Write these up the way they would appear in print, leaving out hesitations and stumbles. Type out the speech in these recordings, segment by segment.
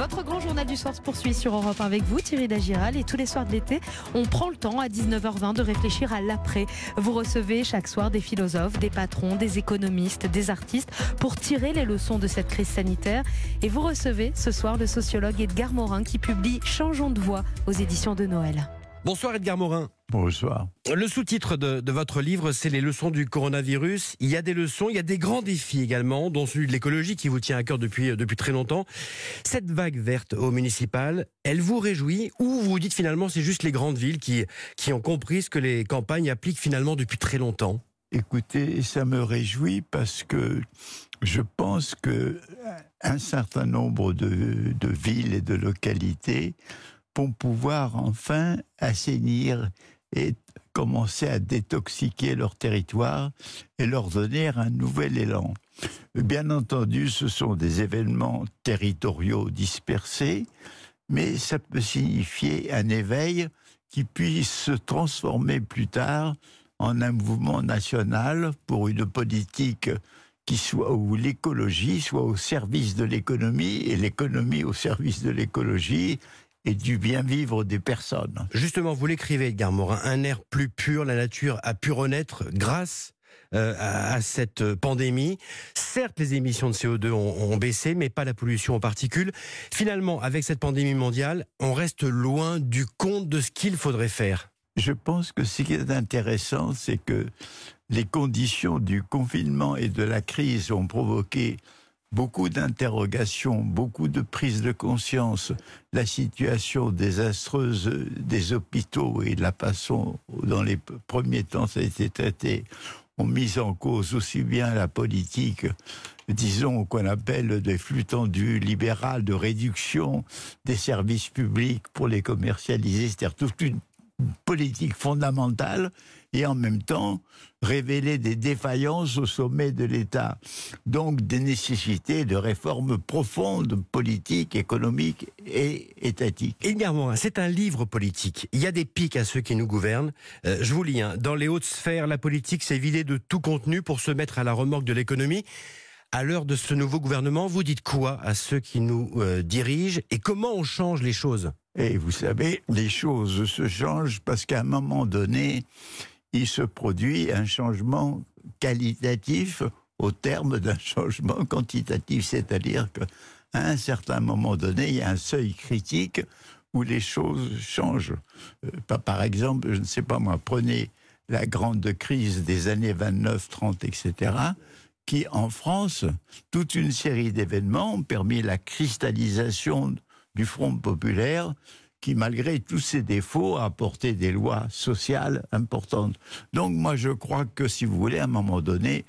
Votre grand journal du soir se poursuit sur Europe 1 avec vous, Thierry Dagiral. Et tous les soirs de l'été, on prend le temps à 19h20 de réfléchir à l'après. Vous recevez chaque soir des philosophes, des patrons, des économistes, des artistes pour tirer les leçons de cette crise sanitaire. Et vous recevez ce soir le sociologue Edgar Morin qui publie Changeons de voix aux éditions de Noël. Bonsoir Edgar Morin. Bonsoir. Le sous-titre de votre livre, c'est les leçons du coronavirus. Il y a des leçons, il y a des grands défis également, dont celui de l'écologie qui vous tient à cœur depuis très longtemps. Cette vague verte au municipal, elle vous réjouit ou vous vous dites finalement c'est juste les grandes villes qui ont compris ce que les campagnes appliquent finalement depuis très longtemps? Écoutez, ça me réjouit parce que je pense que un certain nombre de villes et de localités vont pouvoir enfin assainir et commencer à détoxiquer leur territoire et leur donner un nouvel élan. Bien entendu, ce sont des événements territoriaux dispersés, mais ça peut signifier un éveil qui puisse se transformer plus tard en un mouvement national pour une politique qui soit où l'écologie soit au service de l'économie et l'économie au service de l'écologie et du bien-vivre des personnes. Justement, vous l'écrivez, Edgar Morin, un air plus pur, la nature a pu renaître grâce à cette pandémie. Certes, les émissions de CO2 ont baissé, mais pas la pollution aux particules. Finalement, avec cette pandémie mondiale, on reste loin du compte de ce qu'il faudrait faire. Je pense que ce qui est intéressant, c'est que les conditions du confinement et de la crise ont provoqué beaucoup d'interrogations, beaucoup de prises de conscience. La situation désastreuse des hôpitaux et la façon dont les premiers temps ça a été traité ont mis en cause aussi bien la politique, disons, qu'on appelle des flux tendus libérales de réduction des services publics pour les commercialiser, c'est-à-dire toute une politique fondamentale et en même temps révéler des défaillances au sommet de l'État. Donc des nécessités de réformes profondes, politiques, économiques et étatiques. Edgar Morin, c'est un livre politique. Il y a des pics à ceux qui nous gouvernent. Je vous lis, dans les hautes sphères, la politique s'est vidée de tout contenu pour se mettre à la remorque de l'économie. À l'heure de ce nouveau gouvernement, vous dites quoi à ceux qui nous dirigent et comment on change les choses ? Et vous savez, les choses se changent parce qu'à un moment donné, il se produit un changement qualitatif au terme d'un changement quantitatif. C'est-à-dire qu'à un certain moment donné, il y a un seuil critique où les choses changent. Par exemple, je ne sais pas moi, prenez la grande crise des années 29, 30, etc., qui, en France, toute une série d'événements ont permis la cristallisation du Front populaire qui, malgré tous ses défauts, a apporté des lois sociales importantes. Donc moi, je crois que, si vous voulez, à un moment donné,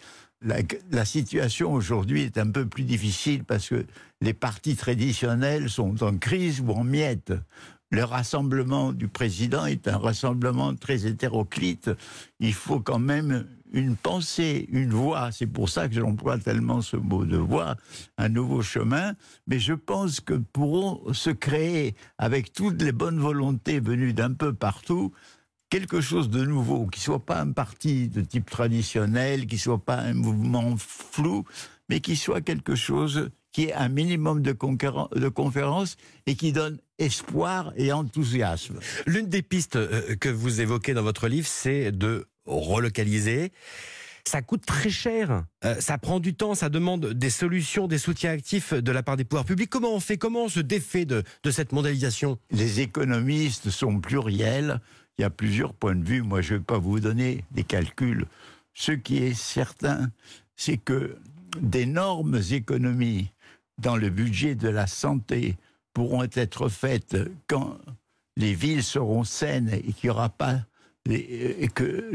la situation aujourd'hui est un peu plus difficile parce que les partis traditionnels sont en crise ou en miettes. Le rassemblement du président est un rassemblement très hétéroclite. Il faut quand même une pensée, une voix. C'est pour ça que j'emploie tellement ce mot de voix, un nouveau chemin. Mais je pense que pourront se créer, avec toutes les bonnes volontés venues d'un peu partout, quelque chose de nouveau, qui ne soit pas un parti de type traditionnel, qui ne soit pas un mouvement flou, mais qui soit quelque chose qui ait un minimum de conférence et qui donne espoir et enthousiasme. L'une des pistes que vous évoquez dans votre livre, c'est de relocaliser. Ça coûte très cher, ça prend du temps, ça demande des solutions, des soutiens actifs de la part des pouvoirs publics. Comment on fait, comment on se défait de cette mondialisation? Les économistes sont pluriels, il y a plusieurs points de vue. Moi, je ne vais pas vous donner des calculs. Ce qui est certain, c'est que d'énormes économies dans le budget de la santé pourront être faites quand les villes seront saines et qu'il n'y aura pas et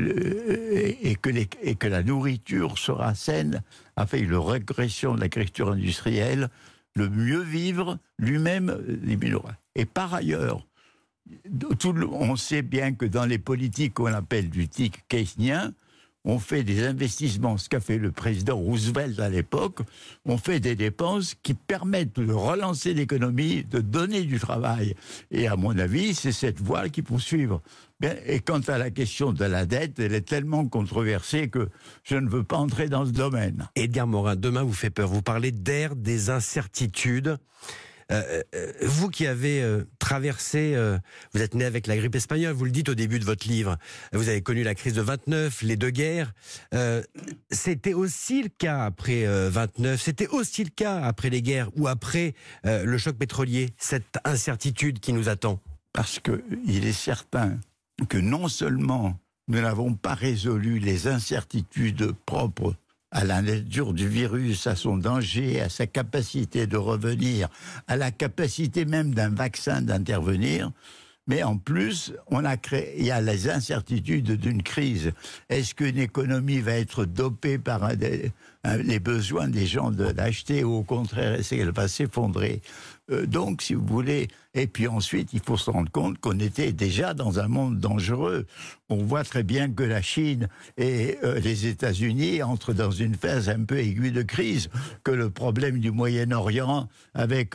que la nourriture sera saine, avec la régression de l'agriculture industrielle, le mieux vivre lui-même diminuera. Et par ailleurs, on sait bien que dans les politiques qu'on appelle du type keynésien, on fait des investissements, ce qu'a fait le président Roosevelt à l'époque, on fait des dépenses qui permettent de relancer l'économie, de donner du travail. Et à mon avis, c'est cette voie qu'il faut suivre. Et quant à la question de la dette, elle est tellement controversée que je ne veux pas entrer dans ce domaine. Edgar Morin, demain vous fait peur. Vous parlez d'ère des incertitudes. Vous qui avez traversé, vous êtes né avec la grippe espagnole, vous le dites au début de votre livre, vous avez connu la crise de 29, les deux guerres. C'était aussi le cas après 29, c'était aussi le cas après les guerres ou après le choc pétrolier, cette incertitude qui nous attend. Parce qu'il est certain que non seulement nous n'avons pas résolu les incertitudes propres à la nature du virus, à son danger, à sa capacité de revenir, à la capacité même d'un vaccin d'intervenir, mais en plus, il y a les incertitudes d'une crise. Est-ce qu'une économie va être dopée par les besoins des gens de l'acheter, ou au contraire, est-ce qu'elle va s'effondrer? Donc, si vous voulez, et puis ensuite, il faut se rendre compte qu'on était déjà dans un monde dangereux. On voit très bien que la Chine et les États-Unis entrent dans une phase un peu aiguë de crise, que le problème du Moyen-Orient avec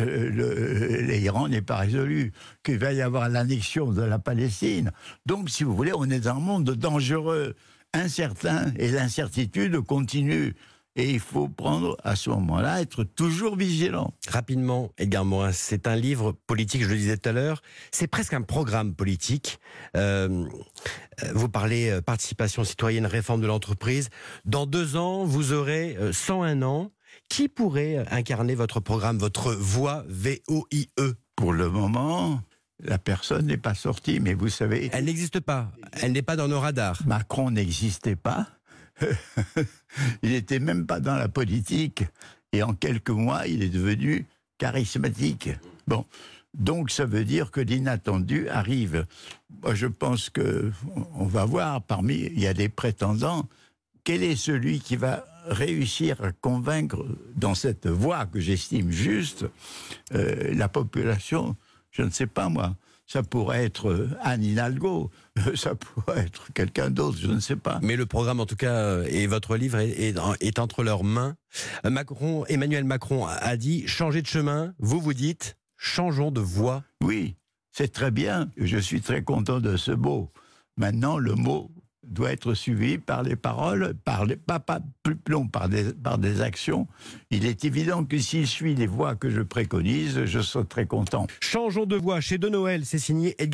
l'Iran n'est pas résolu, qu'il va y avoir l'annexion de la Palestine. Donc, si vous voulez, on est dans un monde dangereux, incertain, et l'incertitude continue. Et il faut prendre, à ce moment-là, être toujours vigilant. Rapidement, Edgar Morin, c'est un livre politique, je le disais tout à l'heure, c'est presque un programme politique. Vous parlez participation citoyenne, réforme de l'entreprise. Dans 2 ans, vous aurez 101 ans. Qui pourrait incarner votre programme, votre voix, VOIE? Pour le moment, la personne n'est pas sortie, mais vous savez... Elle n'existe pas, elle n'est pas dans nos radars. Macron n'existait pas. Il n'était même pas dans la politique, et en quelques mois, il est devenu charismatique. Bon, donc ça veut dire que l'inattendu arrive. Moi, je pense que on va voir, il y a des prétendants, quel est celui qui va réussir à convaincre, dans cette voie que j'estime juste, la population. Je ne sais pas, moi. Ça pourrait être Anne Hidalgo, ça pourrait être quelqu'un d'autre, je ne sais pas. Mais le programme, en tout cas, et votre livre est entre leurs mains. Emmanuel Macron a dit « changer de chemin ». Vous dites « changeons de voie ». Oui, c'est très bien. Je suis très content de ce mot. Maintenant, le mot doit être suivi par les paroles, par des actions. Il est évident que s'il suit les voies que je préconise, je serai très content. Changeons de voie chez De Noël, c'est signé Edgar